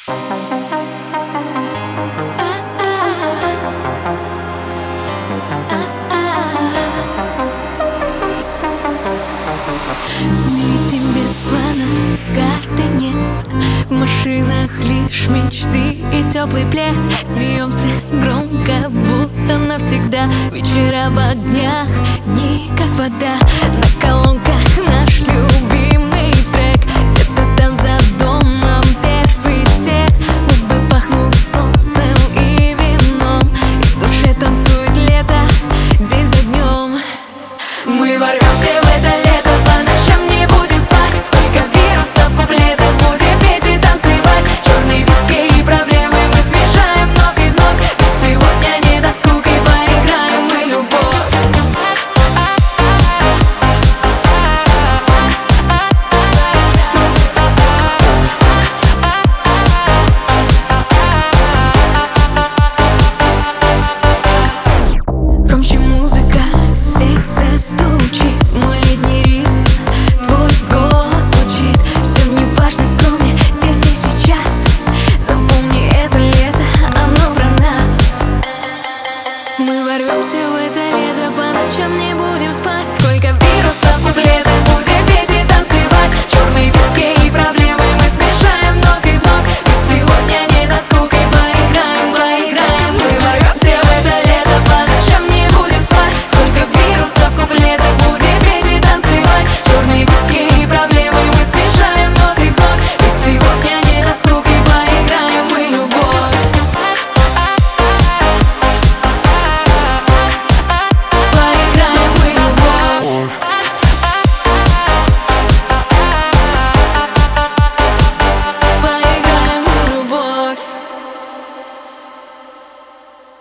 Летим без плана, карты нет. В машинах лишь мечты и теплый плед. Смеемся громко, будто навсегда. Вечера в огнях, дни как вода. На колонках наш любовь.